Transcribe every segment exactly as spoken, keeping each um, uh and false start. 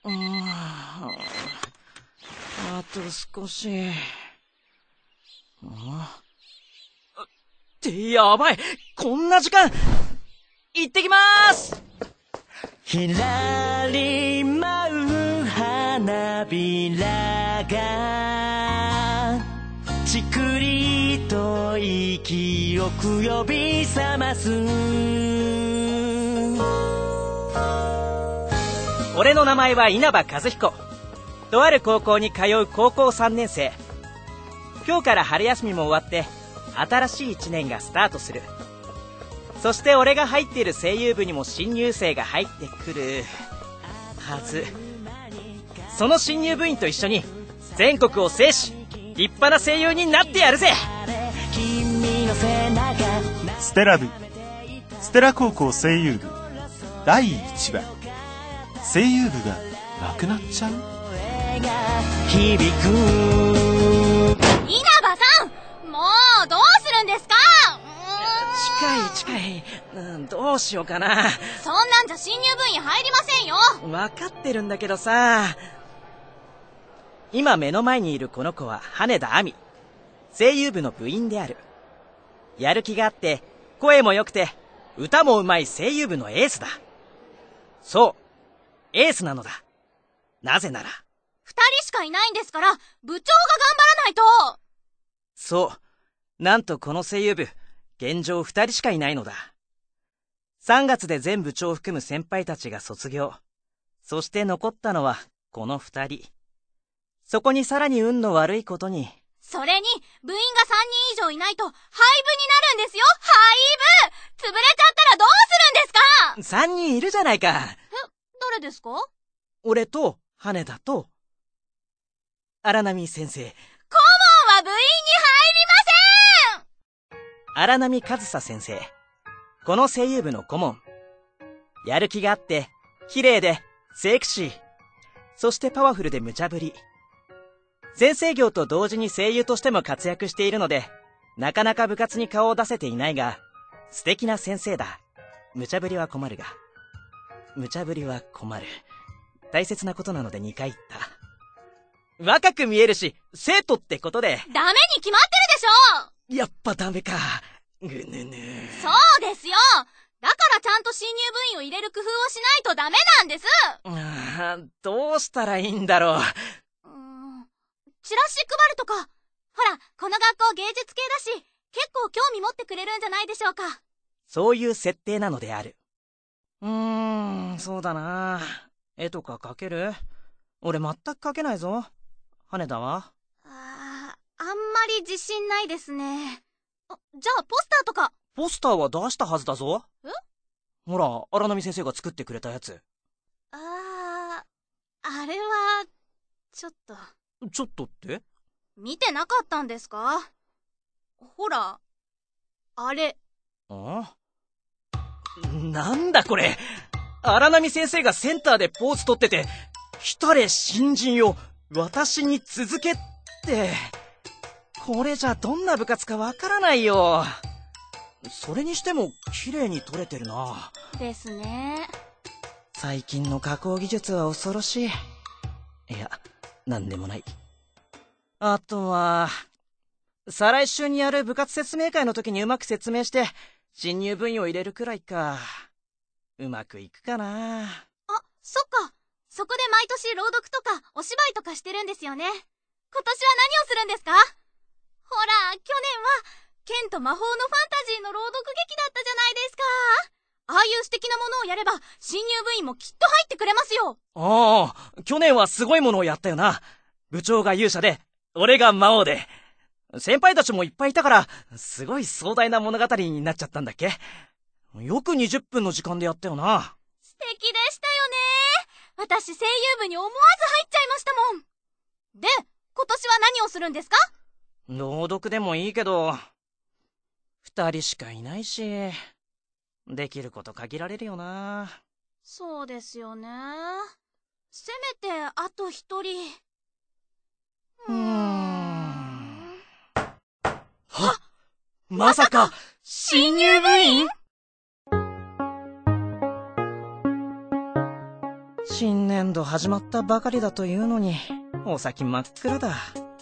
うーん、あと少し。あってやばい、こんな時間。行ってきまーす。 ひらり舞う花びらがちくりと息をく呼び覚ます。 俺の名前は稲葉和彦。とある高校に通う高校さんねん生。今日から春休みも終わって新しいいちねんがスタートする。そして俺が入っている声優部にも新入生が入ってくるはず。その新入部員と一緒に全国を制し立派な声優になってやるぜ。 ステラ部、ステラ高校声優部だいいちわ、声優部がなくなっちゃう。 響く。 稲葉さん、もうどうするんですか？ 近い近い、うん、どうしようかな。 そんなんじゃ新入部員入りませんよ。 分かってるんだけどさ。今目の前にいるこの子は羽田亜美、声優部の部員である。やる気があって声も良くて歌もうまい声優部のエースだ。そう、エースなのだ。なぜなら二人しかいないんですから部長が頑張らないと。 そう、なんとこの声優部現状二人しかいないのだ。さんがつで全部長を含む先輩たちが卒業。そして残ったのはこの二人。そこにさらに運の悪いことに、 それに部員がさんにん以上いないと廃部になるんですよ。廃部。潰れちゃったらどうするんですか？ さんにんいるじゃないか。 え、誰ですか？ 俺と羽田と荒波先生。 顧問は部員に入りません。 荒波和沙先生、この声優部の顧問。やる気があって綺麗でセクシー、そしてパワフルで無茶ぶり。先生業と同時に声優としても活躍しているので、なかなか部活に顔を出せていないが素敵な先生だ。無茶ぶりは困るが無茶ぶりは困る大切なことなのでにかい言った。若く見えるし生徒ってことで。 ダメに決まってるでしょ。 やっぱダメか。ぐぬぬ。 そうですよ。だからちゃんと新入部員を入れる工夫をしないとダメなんです。 あー、どうしたらいいんだろう。 うーん、チラシ配るとか。ほら、この学校芸術系だし結構興味持ってくれるんじゃないでしょうか。 そういう設定なのである。うーん、そうだな。絵とか描ける？俺全く描けないぞ。羽田は？ あー、あんまり自信ないですね。あ、じゃあポスターとか。 ポスターは出したはずだぞ。 え？ ほら、荒波先生が作ってくれたやつ。 あー、あれはちょっと。 ちょっとって？ 見てなかったんですか？ほら、あれ。 あ？なんだこれ。荒波先生がセンターでポーズ取ってて、来れ新人よ私に続けって。これじゃどんな部活かわからないよ。それにしても綺麗に撮れてるな。 ですね。 最近の加工技術は恐ろしい。いや、なんでもない。あとは再来週にやる部活説明会の時にうまく説明して新入部員を入れるくらいか。うまくいくかな。 あ、そっか。そこで毎年朗読とかお芝居とかしてるんですよね。今年は何をするんですか？ほら、去年は剣と魔法のファンタジーの朗読劇だったじゃないですか。ああいう素敵なものをやれば新入部員もきっと入ってくれますよ。 ああ、去年はすごいものをやったよな。部長が勇者で俺が魔王で先輩たちもいっぱいいたからすごい壮大な物語になっちゃったんだっけ。よくにじゅっぷんの時間でやったよな。 素敵でしたよね。私声優部に思わず入っちゃいましたもん。で、今年は何をするんですか？ 朗読でもいいけど二人しかいないしできること限られるよな。 そうですよね。せめてあと一人。 うーん。はっ、まさか新入部員？新年年度始まったばかりだというのに、お先真っ暗だ。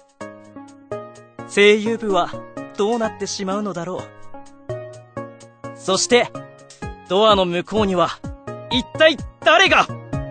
声優部はどうなってしまうのだろう。そして、ドアの向こうには、一体誰が？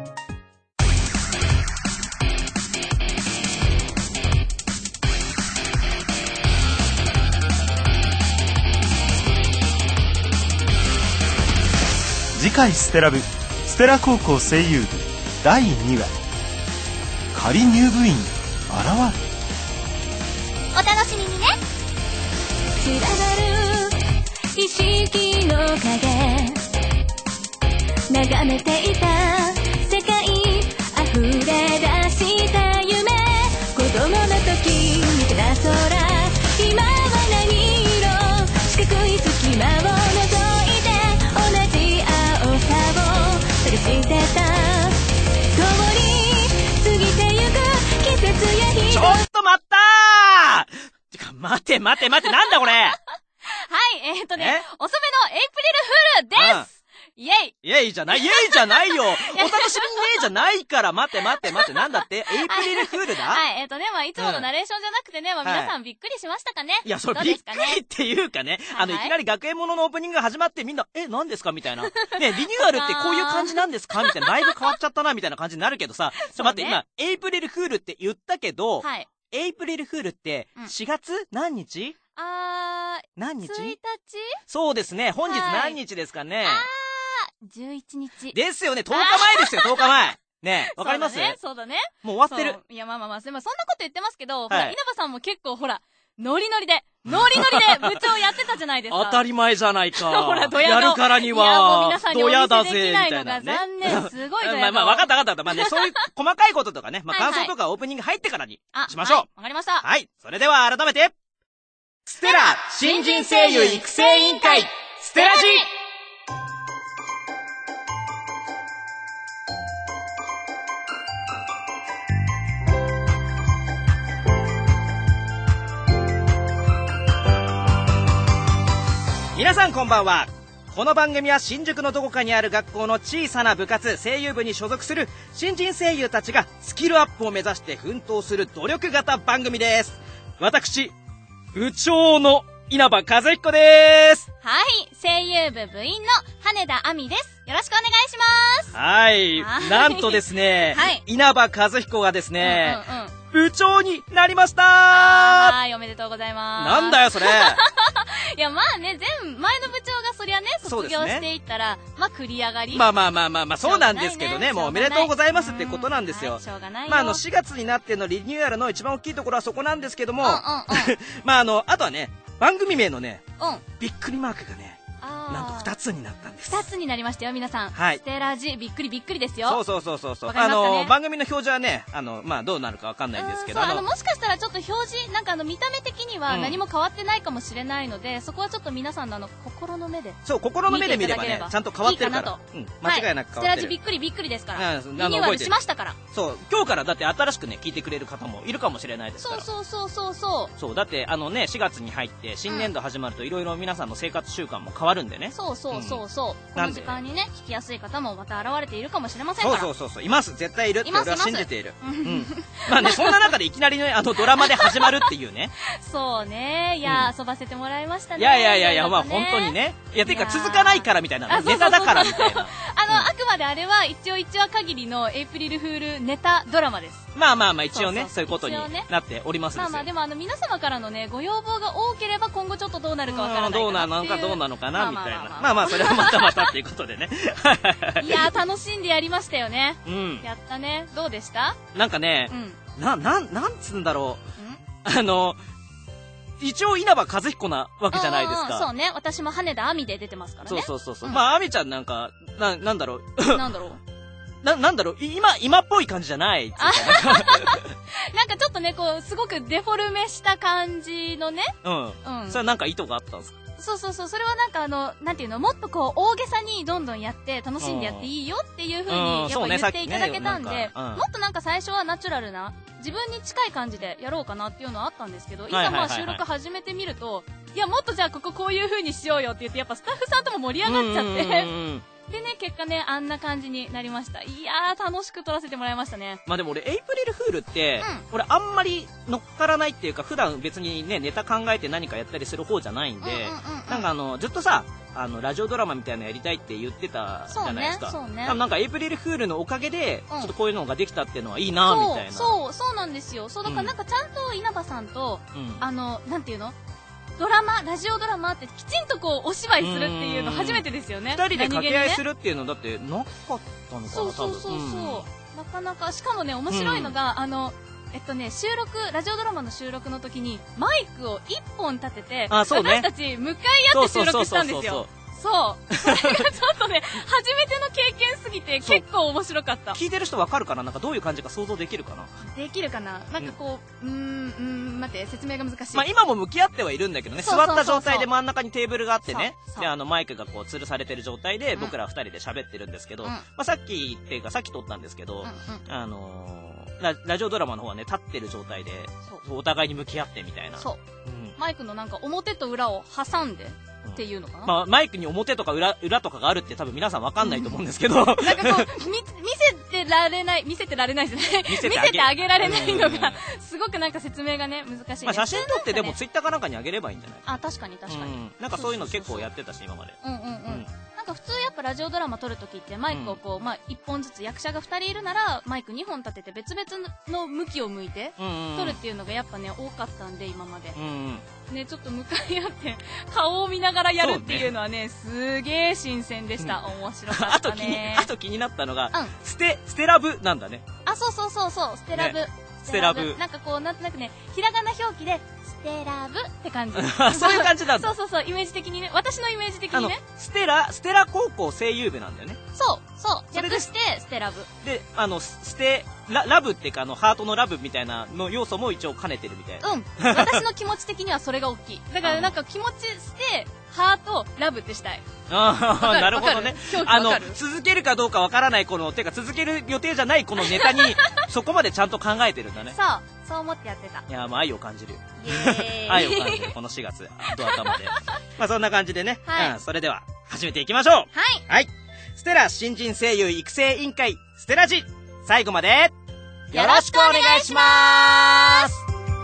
次回ステラ部ステラ高校声優部だいにわ、仮入部員現る。 お楽しみにね。 散らばる意識の影、眺めていた世界溢れ出した夢、子供の時見てた空、今は何色、四角い隙間を覗いて同じ青さを探してた、通り過ぎてゆく季節や日。 ちょっと待ったー！てか、待て待て待て、なんだこれ。 はい、えー、っとね、遅めのエイプリルフールです、うん、イェイイェイじゃない、イェイじゃないよお楽しみにねじゃないから、待て待て待て、なんだって、エイプリルフールだはい、えー、っとね、まあいつものナレーションじゃなくてね、まあ皆さんびっくりしましたかね、 いや、それびっくりっていうかね、あの、いきなり学園もののオープニングが始まってみんな、え、何ですかみたいな。ね、リニューアルってこういう感じなんですかみたいな、だいぶ変わっちゃったな、みたいな感じになるけどさ、ちょっと待って、今、エイプリルフールって言ったけど、 はい。 エイプリルフールってしがつ何日？ あー、 何日？ ついたち？ そうですね。本日何日ですかね。 あー、じゅういちにち。 ですよね。とおかまえですよ、とおかまえ。ね、わかります？ そうだね、そうだね。 もう終わってる。 いや、まあまあまあ、そんなこと言ってますけど、ほら、 はい稲葉さんも結構ほら、ノリノリで、ノリノリで部長やってたじゃないですか。 当たり前じゃないか。 ほら、ドヤやるからには、 いや、もう皆さんにお見ドヤだせでぜ、みきないのがたいなね。 残念。すごいドヤまあまあ、わかったわかった。まあね、そういう細かいこととかね、まあはいはい感想とかオープニング入ってからにあしましょう。 はいわかりました。 はい。それでは改めて、ステラ新人声優育成委員会、ステラジ皆さんこんばんは。この番組は新宿のどこかにある学校の小さな部活声優部に所属する新人声優たちがスキルアップを目指して奮闘する努力型番組です。私、部長の稲葉和彦です。 はい、声優部部員の羽田亜美です。よろしくお願いします。 はいはいなんとですね、 はい、 稲葉和彦がですね、 うんうんうん、 部長になりましたー。 はい、おめでとうございます。 なんだよそれいや、まあね、前、前の部長がそりゃね、卒業していったら、ね、まあ、繰り上がり。 まあまあまあまあまあ、そうなんですけどね、もうおめでとうございますってことなんですよ。 しょうがないよ。 まああの、しがつになってのリニューアルの一番大きいところはそこなんですけども、 うんうんうん、 まああの、あとはね、番組名のね、 うん、 びっくりマークがね、なんとふたつになったんです。 ふたつになりましたよ、皆さん。 はい。 ステラジ、びっくりびっくりですよ。 そうそうそうそうそう。 わかりますかね、 あの、番組の表示はね、あの、まあ、どうなるかわかんないんですけど。 あの、あのもしかしたらちょっと表示、なんかあの、見た目的には何も変わってないかもしれないので、うん、そこはちょっと皆さんのあの、心の目で。 そう、心の目で見ればね、ちゃんと変わってるから。いいかなと。うん、間違いなく変わってる。はい、 ステラジびっくりびっくりですから。 うん、 リニューアルしましたから。 そう、今日からだって新しくね、聞いてくれる方もいるかもしれないですから。 そうそうそうそう。 そう、だってあのね、しがつに入って新年度始まるといろいろ皆さんの生活習慣も変わるんでね。 そうそうそうそう。うん、この時間にね、聞きやすい方もまた現れているかもしれませんから。 そうそうそうそう、います、絶対いるって俺は信じている。うん。まあね、そんな中でいきなりね、あのドラマで始まるっていうね。 そうね、いや、うん、遊ばせてもらいましたね。 いやいやいやいや、まあ本当にね。いや、てか続かないからみたいな、ネタだからみたいな。 あの、うん、あくまであれは一応一話限りのエイプリルフールネタドラマです。 まあまあまあ一応ね、そういうことになっております。 まあまあでもあの皆様からのね、ご要望が多ければ今後ちょっとどうなるかわからないかなっていう。 どうなのかどうなのかなみたいな。まあまあそれはまたまたっていうことでね。 いやー、楽しんでやりましたよね。 うん。 やったね。どうでした？ なんかね、うん、な、なん、なんつうんだろう。あの、一応稲葉和彦なわけじゃないですか。 そうね。私も羽田亜美で出てますからね。 そうそうそうそう、うん。まあ、亜美ちゃんなんか、な、なんだろう。 なんだろう。 な、なんだろう、今、今っぽい感じじゃないっつうかなんかちょっとね、こう、すごくデフォルメした感じのね。 うん。うん。それはなんか意図があったんですか？ そうそうそう、それはなんかあの、なんていうの、もっとこう、大げさにどんどんやって、楽しんでやっていいよっていう風に、やっぱ言っていただけたんで、もっとなんか最初はナチュラルな、自分に近い感じでやろうかなっていうのはあったんですけど、いざまあ収録始めてみると、いや、もっとじゃあこここういう風にしようよって言って、やっぱスタッフさんとも盛り上がっちゃって、 でね、結果ね、あんな感じになりました。いやー、楽しく撮らせてもらいましたね。 まあでも俺、エイプリルフールって、 うん、 俺あんまり乗っからないっていうか、普段別にね、ネタ考えて何かやったりする方じゃないんで、なんかあの、ずっとさ、あの、ラジオドラマみたいなのやりたいって言ってたじゃないですか。 そうね、そうね。 多分なんかエイプリルフールのおかげで、ちょっとこういうのができたっていうのはいいな、みたいな。 そう、そう、そうなんですよ。そう、だからなんかちゃんと稲葉さんと、うん、あの、なんていうのドラマ、ラジオドラマってきちんとこうお芝居するっていうの初めてですよね。 二人で掛け合いするっていうのだってなかったのかな、 そうそうそうそう、うん、なかなか、しかもね、面白いのが、うん、あの、えっとね、収録、ラジオドラマの収録の時に、マイクを一本立てて、あ、そうね、私たち向かい合って収録したんですよ。そう。それがちょっとね、初めての経験すぎて結構面白かった。 聞いてる人わかるかな、なんかどういう感じか想像できるかな。 できるかな、なんかこう、うーん、うーん、待って、説明が難しい。 まあ今も向き合ってはいるんだけどね、座った状態で真ん中にテーブルがあってね、で、あのマイクがこう吊るされてる状態で僕ら二人で喋ってるんですけど、うん、まあさっきっていうかさっき撮ったんですけど、うんうん、あのー、ラ, ラジオドラマの方はね、立ってる状態で、お互いに向き合ってみたいな。 そう。うん、マイクのなんか表と裏を挟んで、っていうのかな、 まあ、マイクに表とか 裏, 裏とかがあるって多分皆さんわかんないと思うんですけど、うん、なんかこう見, 見せてられない見せてられないですね見せてあ げ, 見せてあげられないのがすごくなんか説明がね難しい、ね、 まあ、写真撮ってでもツイッターかなんかにあげればいいんじゃない？ あ、確かに確かに、うん、 なんかそういうの結構やってたし今まで。 うんうんうん、うん、なんか普通やっぱラジオドラマ撮るときってマイクをこう、うん、まあいっぽんずつ役者がふたりいるならマイクにほん立てて別々の向きを向いて撮るっていうのがやっぱね多かったんで今まで、うんうん、ね、ちょっと向かい合って顔を見ながらやるっていうのはね、すげー新鮮でした。うん、面白かったね。 あと気に、あと気になったのが、うん、ステ、ステラブなんだね。 あ、そうそうそうそう、ステラブ。ね、 ステラブ。 なんかこう、なんとなくね、ひらがな表記で、ステラブって感じ。 そういう感じなんだ。 そうそうそう、イメージ的にね、私のイメージ的にね。 ステラ、ステラ高校声優部なんだよね。 そう、そう、略して、ステラブ。 で、あの、ステ、ラ, ラブっていうか、あの、ハートのラブみたいなの要素も一応兼ねてるみたいな。 うん。私の気持ち的にはそれが大きい。だからなんか気持ちして、ハート、ラブってしたい。 ああ、なるほどね。あの、続けるかどうかわからないこの、てか続ける予定じゃないこのネタに、そこまでちゃんと考えてるんだね。 そう。そう思ってやってた。 いや、まあ愛を感じるよ。 イエーイ。 愛を感じる、このしがつ、ドア頭で。まあそんな感じでね。はい。うん、それでは、始めていきましょう。 はい。 はい。ステラ新人声優育成委員会、ステラジ。最後まで、よろしくお願いします。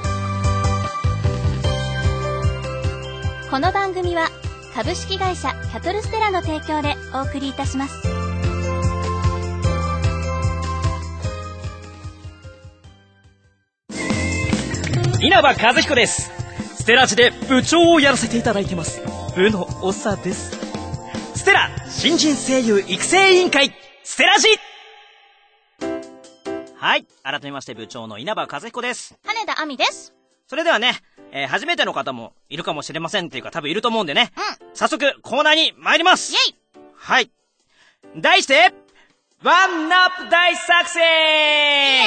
この番組は株式会社キャトルステラの提供でお送りいたします。 稲葉和彦です。ステラジで部長をやらせていただいてます。部の長です。ステラ新人声優育成委員会、ステラジ。はい、改めまして部長の稲葉和彦です。 羽田亜美です。 それではね、えー、初めての方もいるかもしれませんっていうか多分いると思うんでね。 うん。 早速コーナーに参ります。 イェイ。 はい。題して、ワンナップ大作戦。イエーイ。イ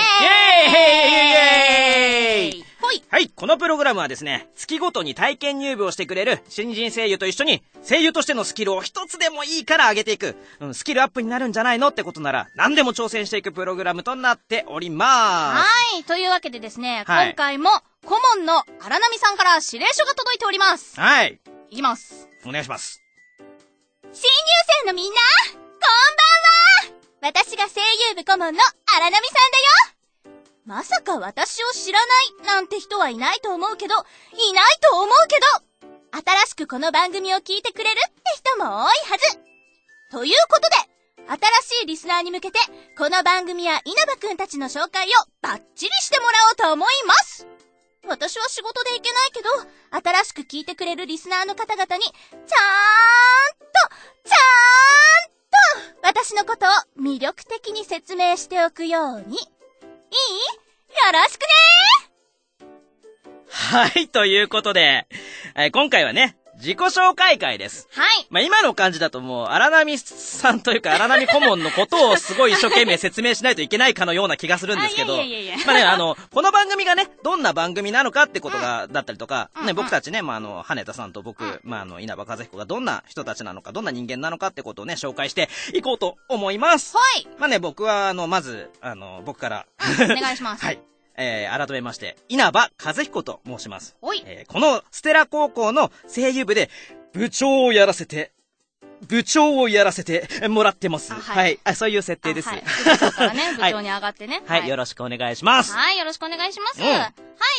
エーイ。イエーイ。ほい。はい。このプログラムはですね、月ごとに体験入部をしてくれる新人声優と一緒に声優としてのスキルを一つでもいいから上げていく、うん、スキルアップになるんじゃないのってことなら何でも挑戦していくプログラムとなっております。 はい。というわけでですね、はい、今回も顧問の荒波さんから指令書が届いております。 はい。 いきます。 お願いします。 新入生のみんな、こんばんは。私が声優部顧問の荒波さんだよ。まさか私を知らないなんて人はいないと思うけど、いないと思うけど、新しくこの番組を聞いてくれるって人も多いはず。ということで、新しいリスナーに向けて、この番組や稲葉くんたちの紹介をバッチリしてもらおうと思います。私は仕事で行けないけど、新しく聞いてくれるリスナーの方々に、ちゃーんと、ちゃーんと、私のことを魅力的に説明しておくように。いい？よろしくねー。はい、ということで、えー、今回はね、自己紹介会です。 はい。 まあ、今の感じだともう、荒波さんというか、荒波顧問のことをすごい一生懸命説明しないといけないかのような気がするんですけど、 いやいやいやいやまあね、あの、この番組がね、どんな番組なのかってことが、うん、だったりとか、ね、うんうん、僕たちね、まあ、あの、羽田さんと僕、うん、まあ、あの、稲葉和彦がどんな人たちなのか、どんな人間なのかってことをね、紹介していこうと思います。 はい。 まあね、僕は、あの、まず、あの、僕から、 お願いします。 はい。えー、改めまして、稲葉和彦と申します。 おい。 えー、このステラ高校の声優部で部長をやらせて、 部長をやらせてもらってます。 あはいはい。あ、そういう設定です。 はい。部長からね、部長に上がってね。 はい。よろしくお願いします。 はい、よろしくお願いします。 うんはい、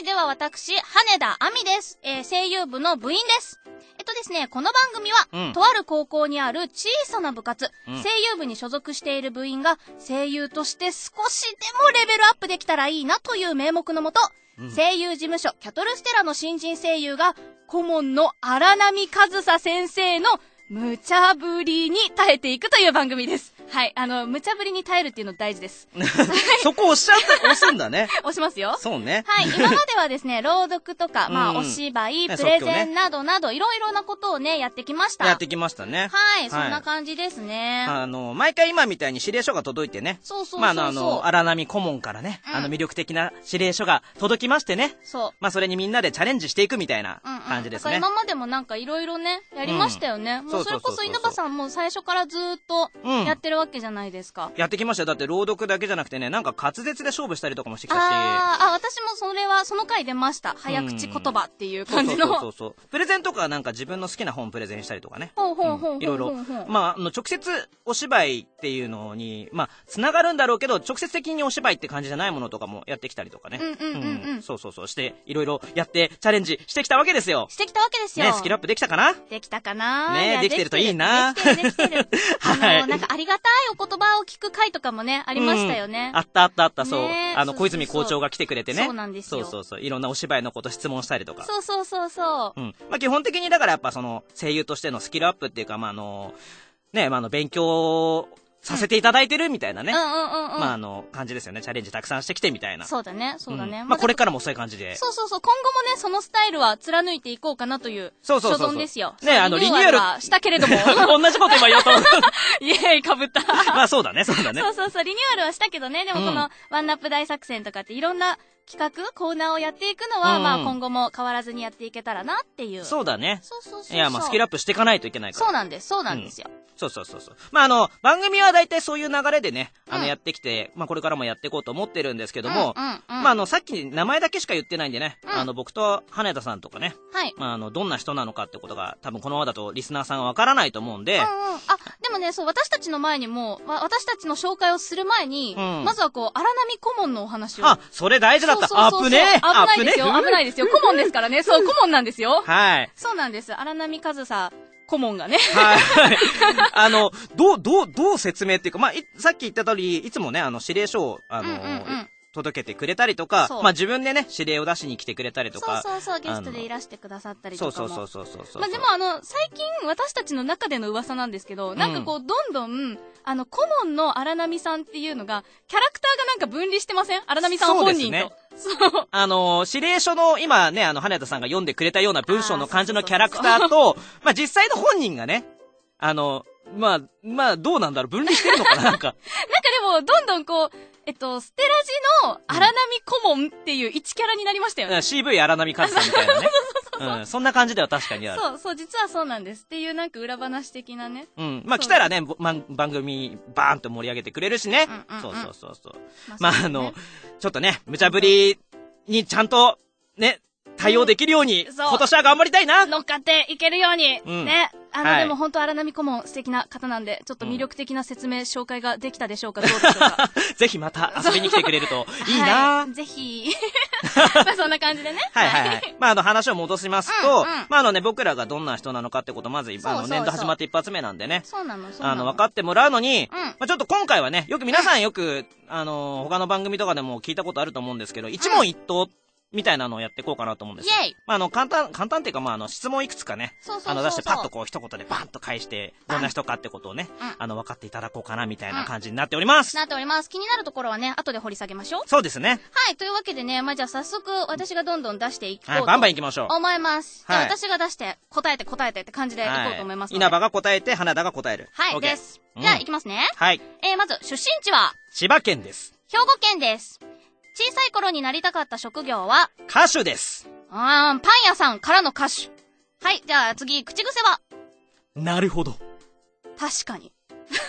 では私、羽田亜美です。えー、声優部の部員です。えっとですね、この番組は、 うんとある高校にある小さな部活、 うん声優部に所属している部員が声優として少しでもレベルアップできたらいいなという名目のもと、 うん声優事務所キャトルステラの新人声優が顧問の荒波和沙先生の無茶ぶりに耐えていくという番組です。はい、あの無茶ぶりに耐えるっていうの大事です。 そこ押しちゃって押すんだね。 押しますよ。 そうね。 はい、今まではですね、朗読とか、まあ、 うんお芝居、 ねプレゼンなどなど、いろいろなことをね、やってきました。 やってきましたね。 はい、そんな感じですね。 あの毎回今みたいに指令書が届いてね。 そうそうそうそう。 まああのあの荒波顧問からね、 うんあの魅力的な指令書が届きましてね。 そう。 まあそれにみんなでチャレンジしていくみたいなうんうん、 感じですね。 だから今までもなんかいろいろね、やりましたよね。もうそれこそ稲葉さんも最初からずーっとうんやってるわけじゃないですか。 やってきましたよ。だって朗読だけじゃなくてね、なんか滑舌で勝負したりとかもしてきたし。 あーあ、私もそれは、その回出ました。早口言葉っていう感じの。 そうそうそうそう。プレゼンとかなんか自分の好きな本プレゼンしたりとかね。 ほうほうほうほうほう。 いろいろ。まあ、あの直接お芝居っていうのに、まあ、つながるんだろうけど、直接的にお芝居って感じじゃないものとかもやってきたりとかね。 うんうんうんうん。 そうそうそう。して、いろいろやってチャレンジしてきたわけですよ。 してきたわけですよ。 ね、スキルアップできたかな？ できたかな？ ね、できてるといいな。 できてる、できてる。あの、 はいなんかありがたいお言葉を聞く回とかもね、ありましたよね。 あったあったあった、そう。 ねあの、小そうそうそう泉校長が来てくれてね。 そうなんですよ。 そうそうそう。いろんなお芝居のこと質問したりとか。 そうそうそうそう。 うん。まあ、基本的にだからやっぱその、声優としてのスキルアップっていうか、まあ、あの、ね、まあ、あの、勉強させていただいてるみたいなね。 うんうんうんうん。 まあ、あの、感じですよね。チャレンジたくさんしてきてみたいな。 そうだね、そうだね。 んまあ、これからもそういう感じで。 そうそうそう。今後もね、そのスタイルは貫いていこうかなというそうそうそうそう所存ですよ。 ね、あの、リニューアルはしたけれども。 同じこと今言おうと思う。 イエーイ、かぶった。 まあ、そうだね、そうだね。 そうそうそう、リニューアルはしたけどね、でもこの、 うんワンナップ大作戦とかっていろんな企画、コーナーをやっていくのは、 うんまあ今後も変わらずにやっていけたらなっていう。 そうだね。 そうそうそうそう。 いや、まあ、スキルアップしていかないといけないから。 そうなんです、そうなんですよ。 そうそうそうそう。まあ、あの、番組は大体そういう流れでね、あの、 うんやってきて、まあ、これからもやっていこうと思ってるんですけども、 うんうんうん、 まあ、あの、さっき名前だけしか言ってないんでね、 うんあの、僕と羽田さんとかね、 はい。 まあ、あの、どんな人なのかってことが、多分このままだとリスナーさんはわからないと思うんで、 うんうん。あ、でもね、そう、私たちの前にも、わ私たちの紹介をする前に、 うんまずはこう、荒波顧問のお話を。 あ、それ大事だった。 そうそうそうそうアップね。 危ないですよ、 アップね危ないですよ。顧問ですからね。そう、顧問なんですよ。 はい。 そうなんです。荒波和沙顧問がね。 はい。あの、どう、どう、どう説明っていうか、まあ、いさっき言った通り、いつもね、あの、指令書を、あの、 うんうんうん届けてくれたりとかそ、うまあ、自分でね、指令を出しに来てくれたりとそうか。 そうそう、ゲストでいらしてくださったりとかも。 そうそうそうそうそう。 まあ、でもあの、最近私たちの中での噂なんですけど、なんかこう、どんどん、あの、顧問の荒波さんっていうのが、キャラクターがなんか分離してません？荒波さん本人と。そう。 あのー、指令書の今ね、あの、羽田さんが読んでくれたような文章の感じのキャラクターと、まあ、実際の本人がね、あの、まあ、まあ、どうなんだろう、分離してるのかな、なんか。 なんかでも、どんどんこう、えっと、ステラジの荒波顧問っていう一キャラになりましたよね。 シーブイ 荒波和さんみたいなね。うん、そんな感じでは確かにある。 そう、そう、実はそうなんです。っていうなんか裏話的なね。 うん。まあ、来たらね、ま、番組バーンと盛り上げてくれるしね。 うんうんうんそうそうそうそう。 まあまあ、 そうですねあの、ちょっとね、無茶ぶりにちゃんと、ね、対応できるように、 そう今年は頑張りたいな。 乗っかっていけるように。 うんね。あの、 はいでも本当荒波顧問素敵な方なんで、ちょっと魅力的な説明、紹介ができたでしょうか、どうでしょうか。 ぜひまた遊びに来てくれるといいな、 はい、ぜひ。まあそんな感じでね。 はいはいはい。まあ、あの話を戻しますと、 うんうんまああのね、僕らがどんな人なのかってこと、まず、あの、 そうそうそう年度始まって一発目なんでね。 そうなの、そうなの。 あの、分かってもらうのに、 うんまあちょっと今回はね、よく皆さんよく、あの、他の番組とかでも聞いたことあると思うんですけど、一問一答みたいなのをやっていこうかなと思うんですよ。 イェイまああの、簡単、簡単っていうか、まああの、質問いくつかね、 そうそうそうそうあの、出してパッとこう一言でバンと返して、どんな人かってことをね、 うんあの、分かっていただこうかなみたいな感じになっております。 なっております。気になるところはね、後で掘り下げましょう。 そうですね。 はい、というわけでね、まあ、じゃあ早速私がどんどん出していこうはい、 とバンバン行きましょう。 思います。 はいじゃあ私が出して、答えて答えてって感じでいこうと思いますので。 稲葉が答えて、花田が答える。 はい、 OK です。 うんじゃあ行きますね。 はい。 えー、まず、出身地は、 千葉県です。 兵庫県です。小さい頃になりたかった職業は、 歌手です。 あーん、パン屋さんからの歌手。はい、じゃあ次、口癖は、 なるほど。 確かに。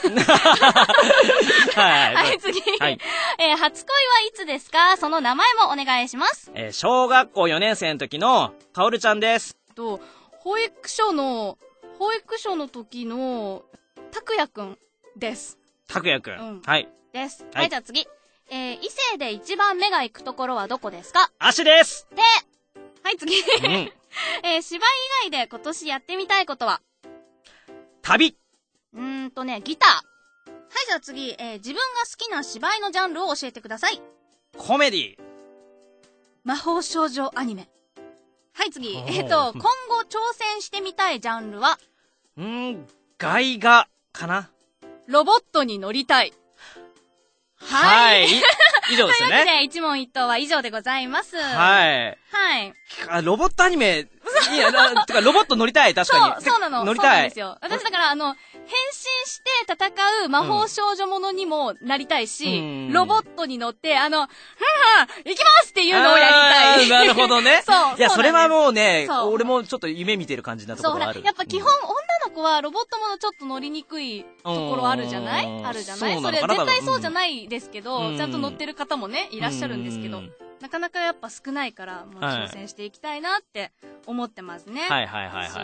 はい。 はい、次。 はいえー、初恋はいつですか？その名前もお願いします。 えー小学校よねん生の時のかおるちゃんです。 と、保育所の、保育所の時の、 たくやくんです。 たくやくん。うん。はい。 です。はい、はい、じゃあ次。えー、異性で一番目が行くところはどこですか？ 足です。 で、はい、次。うん、えー、芝居以外で今年やってみたいことは？ 旅。 うーんとね、ギター。はい、じゃあ次。えー、自分が好きな芝居のジャンルを教えてください。 コメディ。 魔法少女アニメ。はい、次。えっと、今後挑戦してみたいジャンルは？ うーん、外画かな。 ロボットに乗りたい。 はい。はい、以上ですね。 というわけで、一問一答は以上でございます。 はい。 はい。 あ、ロボットアニメ、いや、な、てか、ロボット乗りたい、確かに。そう、そうなの。 乗りたい。そうなんですよ。私だから、あの、変身して戦う魔法少女ものにもなりたいし、うん、ロボットに乗って、あの、ふんはん、行きますっていうのをやりたい。 なるほどね。 そう。 いや、それはもうね、俺もちょっと夢見てる感じなところがある。 そう、やっぱ基本、女の子はロボットものちょっと乗りにくいところあるじゃない？あるじゃない？ そ, それ絶対そうじゃないですけど、うん、ちゃんと乗ってる方もね、いらっしゃるんですけど、なかなかやっぱ少ないから、もう挑戦していきたいなって思ってますね。 はいはいはいはいはい。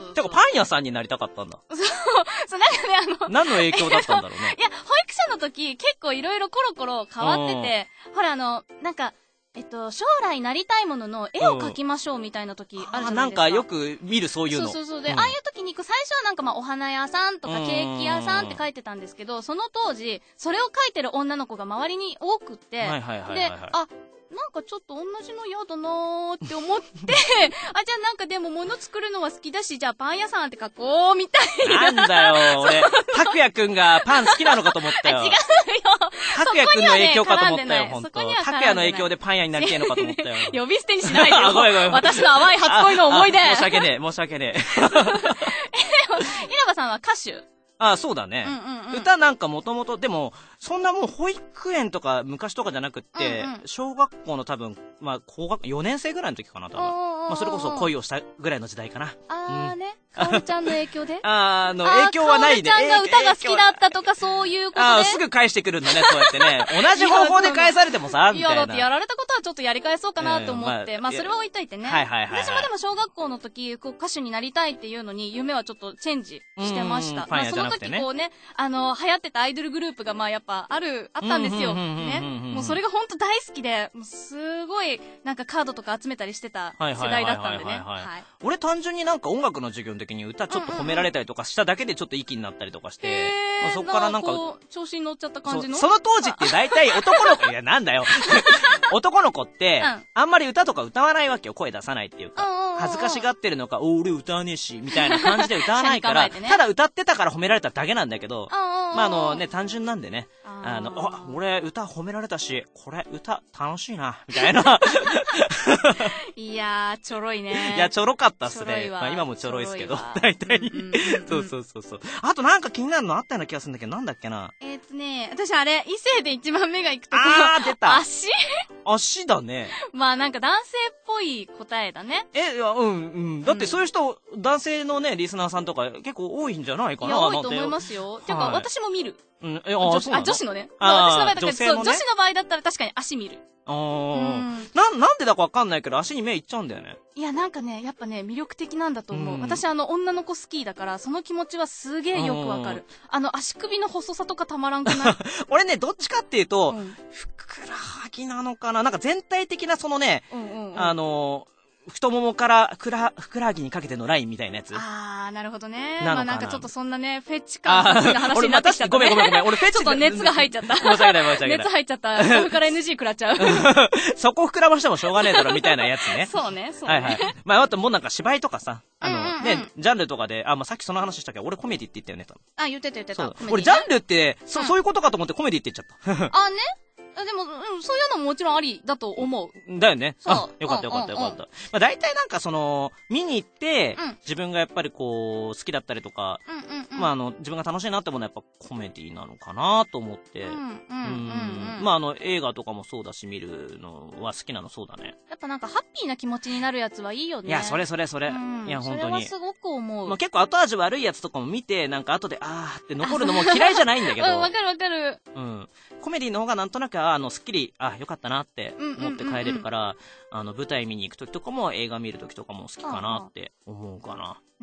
てかパン屋さんになりたかったんだ。 そう、そう、なんかね、あの、 何の影響だったんだろうね。 いや、保育者の時結構いろいろコロコロ変わってて、ほらあの、なんか、えっと、将来なりたいものの絵を描きましょうみたいな時あるじゃないですか。 なんかよく見るそういうの。 そうそうそう。で、うん、ああいう時に最初はなんかまあお花屋さんとかケーキ屋さんって書いてたんですけど、その当時、それを描いてる女の子が周りに多くって、 はいはいはいはい、 で、あ、なんかちょっと同じの嫌だなーって思って、あ、じゃあなんかでも物作るのは好きだし、じゃあパン屋さんって書こうみたいな。 なんだよ、俺、たくやくんがパン好きなのかと思ったよ。 違うよ。 たくやくんの影響かと思ったよ、ほんと。たくやの影響でパン屋になりてえのかと思ったよ。 呼び捨てにしないでよ。 ごめんごめん。 私の淡い初恋の思い出。 申し訳ねえ、申し訳ねえ。 え、でも、稲葉さんは歌手？ ああ、そうだね。 うんうんうん、 歌なんかもともと、でも、そんなもう保育園とか昔とかじゃなくって、うんうん、小学校の多分、まあ、高学、よねん生ぐらいの時かな、多分。まあ、それこそ恋をしたぐらいの時代かな。 あー、うん、ね。かおちゃんの影響であー、あの、影響はないで。 かおちゃんが歌が好きだったとかそういうことで。 あー、すぐ返してくるんだね、そうやってね。同じ方法で返されてもさ、みたいな。 いや、だってやられたことはちょっとやり返そうかなと思って。えー、まあ、まあ、それは置いといてね。 はいはいはい、はい。 私もでも小学校の時、こう、歌手になりたいっていうのに、夢はちょっとチェンジしてました。まあ、その時こうね、あの、流行ってたアイドルグループがまあやっぱある、あったんですよ。ね。もうそれがほんと大好きで、もうすごいなんかカードとか集めたりしてた世代だったんでね。 俺単純になんか音楽の授業の時に歌ちょっと褒められたりとかしただけでちょっと息になったりとかして、まあ、そこからなんか、 調子に乗っちゃった感じのそ, その当時って大体男の子、いやなんだよ。男の子って、うん、あんまり歌とか歌わないわけよ。声出さないっていうか。恥ずかしがってるのか、お俺歌わねえし、みたいな感じで歌わないから、ね、ただ歌ってたから褒められただけなんだけど、まああのね、単純なんでね、あの、あ、俺歌褒められたし、これ歌楽しいな、みたいな。 いやー、ちょろいね。 いや、ちょろかったっすね。まあ今もちょろいっすけど、大体。そうそうそうそう。あとなんか気になるのあったような気がするんだけど、なんだっけな。 えーっとね、私あれ、異性で一番目が行くところ。 あー、出た。 足足だね。 まあなんか男性っぽい答えだね。 え、いや、うん、うん。だってそういう人、うん、男性のね、リスナーさんとか結構多いんじゃないかな。 いや、多いと思いますよ。ていうか、私も見る。 うん、え、 あ、女子、あ、女子のね。私の場合だから、そう、女子の場合だったら確かに足見る。 あー、な、なんでだかわかんないけど、足に目いっちゃうんだよね。 いや、なんかね、やっぱね、魅力的なんだと思う。私、あの、女の子好きだから、その気持ちはすげえよくわかる。あの、足首の細さとかたまらんくない？ 俺ね、どっちかっていうと、ふくらはぎなのかな、なんか全体的なそのね、あの、太ももからふくら、ふくらはぎにかけてのラインみたいなやつ。 あー、なるほどね。まあなんかちょっとそんなね、フェチ感の話になってきちゃった、ね。 ごめんごめんごめん。俺フェチちょっと熱が入っちゃった。 申し訳ない申し訳ない。 熱入っちゃった。そこから エヌジー 食らっちゃう。 そこ膨らましてもしょうがねえだろ、みたいなやつね。 そうね、そうね。 はいはい。まああともうなんか芝居とかさ、あの、ね、ジャンルとかで、あ、まあさっきその話したけど、俺コメディって言ったよね、多分。 あ、言ってた言ってた。 俺ジャンルって、そ、そういうことかと思ってコメディって言っちゃった。 あ、ねでも、うん、そういうのももちろんありだと思う。 だよね。そう。よかったよかったよかった。まあ大体なんかその、見に行って、うん、自分がやっぱりこう、好きだったりとか、うんうんうん、まああの、自分が楽しいなってものはやっぱコメディなのかなと思って。うんうんうんうん、まああの、映画とかもそうだし、見るのは好きなのそうだね。 やっぱなんかハッピーな気持ちになるやつはいいよね。 いや、それそれそれ。うん、いや、本当に。それはすごく思う。 まあ結構後味悪いやつとかも見て、なんか後で、あーって残るのも嫌いじゃないんだけど。 うん、わかるわかる。 うん。コメディの方がなんとなく、あの、スッキリ、あ、よかったなって思って帰れるから、あの、舞台見に行くときとかも映画見るときとかも好きかなって思うかな。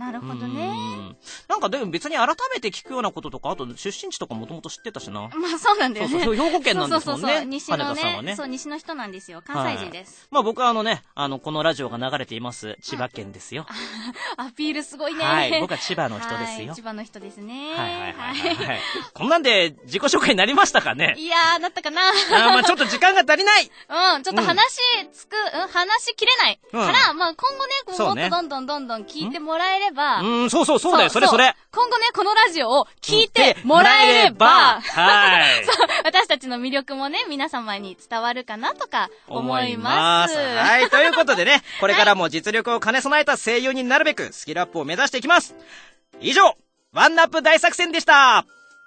なるほどね。 なんかでも別に改めて聞くようなこととか、あと出身地とかもともと知ってたしな。 まあそうなんだよね。 そうそう、兵庫県なんですもんね。そうそうそう、 西のね、 羽田さんはね。 そう、西の人なんですよ。関西人です。 はい、まあ僕はあのね、あの、このラジオが流れています、千葉県ですよ。 アピールすごいね。 はい、僕は千葉の人ですよ。 はい、千葉の人ですね。 はいはいはいはい、はい。こんなんで自己紹介になりましたかね。 いやー、なったかな。 あまあちょっと時間が足りない。 うん、ちょっと話つく、うん、話しきれない。うん、から、まあ今後ね、こうもっとどんどんどんどん聞いてもらえれば。 うん、そうそうそうだよ、それそれ。 今後ね、このラジオを聞いてもらえれば、 はい。 そう、私たちの魅力もね、皆様に伝わるかなとか思います。 思います。はい、ということでね、これからも実力を兼ね備えた声優になるべくスキルアップを目指していきます。以上、ワンナップ大作戦でした。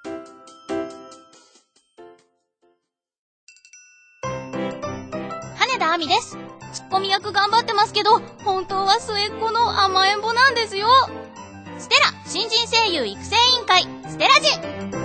羽田亜美です。ツッコミ役頑張ってますけど、本当は末っ子の甘えん坊なんですよ。ステラ新人声優育成委員会ステラジ。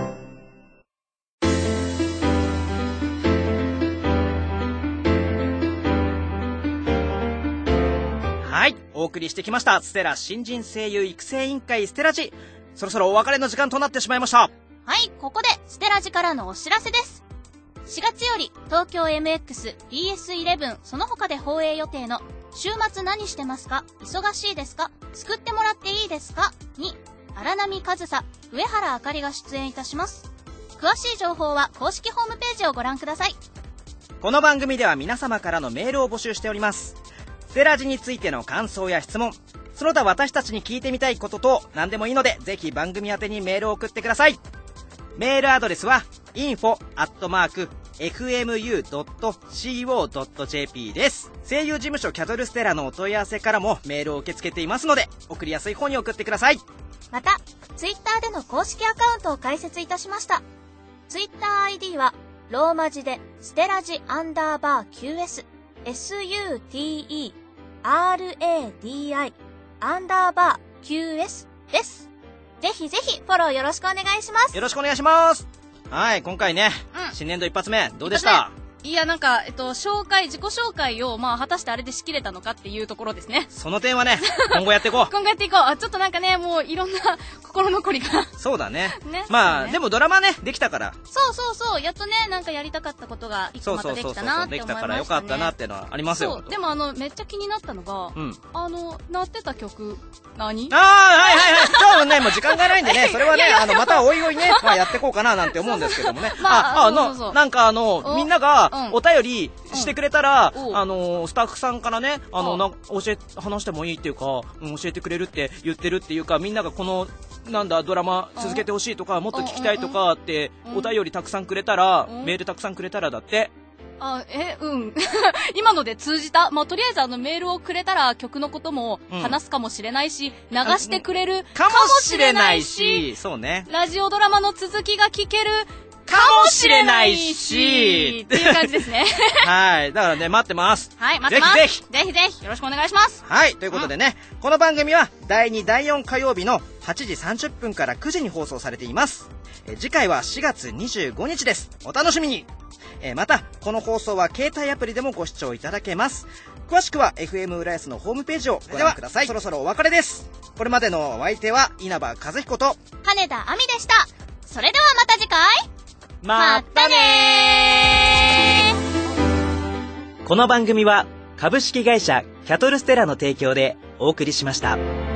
はい、お送りしてきましたステラ新人声優育成委員会ステラジ。そろそろお別れの時間となってしまいました。 はい、ここでステラジからのお知らせです。しがつより東京 エムエックス、ビーエスイレブン その他で放映予定の週末何してますか、忙しいですか、救ってもらっていいですかに荒波和沙、上原あかりが出演いたします。詳しい情報は公式ホームページをご覧ください。 この番組では皆様からのメールを募集しております。ステラジについての感想や質問、その他私たちに聞いてみたいことと何でもいいので、ぜひ番組宛てにメールを送ってください。メールアドレスは インフォ アットマーク エフエムユー ドット シーオー ドット ジェーピー です。声優事務所キャトルステラのお問い合わせからもメールを受け付けていますので、送りやすい方に送ってください。 また、ツイッターでの公式アカウントを開設いたしました。ツイッター アイディー はローマ字でステラジアンダーバー キューエス エスユーティーイーアールエーディーアイ アンダーバー キューエス です。ぜひぜひフォローよろしくお願いします。 よろしくお願いします。はい、今回ね、うん、新年度一発目どうでした？ いや、なんか、えっと、紹介、自己紹介を、まあ、果たしてあれでしきれたのかっていうところですね。 その点はね、今後やっていこう。 今後やっていこう。ちょっとなんかね、もういろんな心残りが。 そうだね。 ね。 まあ、 ね、 でもドラマね、できたから。 そうそうそう。やっとね、なんかやりたかったことが一個またできたなって思いましたね。そうそうそうそう。できたからよかったなってのはありますよ。 そう。でもあの、めっちゃ気になったのが、うん。あの、鳴ってた曲、何？ ああ、はいはいはい。今日ね、もう時間がないんでね、それはね、あの、またおいおいね、まあやっていこうかななんて思うんですけどもね。まあ、あの、なんかあの、みんながお便りしてくれたら、うん、あのスタッフさんからね、あのな教え話してもいいっていうか、うん、教えてくれるって言ってるっていうか、みんながこのなんだドラマ続けてほしいとか、もっと聞きたいとかってお便りたくさんくれたら、メールたくさんくれたらだって。 あ、え、うん今ので通じた。まあ、とりあえずあのメールをくれたら曲のことも話すかもしれないし、うん、流してくれるかもしれないし、 そうね、 ラジオドラマの続きが聞けるかもしれないしっていう感じですねはい。だからね、待ってます。 はい、待ってます。 ぜひぜひ。ぜひぜひ、よろしくお願いします。 はい。ということでね、うん、この番組はだいに、だいよん火曜日のはちじさんじゅっぷんからくじに放送されています。え次回はしがつにじゅうごにちです。お楽しみに。えまた、この放送は携帯アプリでもご視聴いただけます。詳しくは エフエム 浦安のホームページをご覧ください。そろそろお別れです。これまでのお相手は稲葉和彦と羽田亜美でした。それではまた次回。 またねー。この番組は株式会社キャトルステラの提供でお送りしました。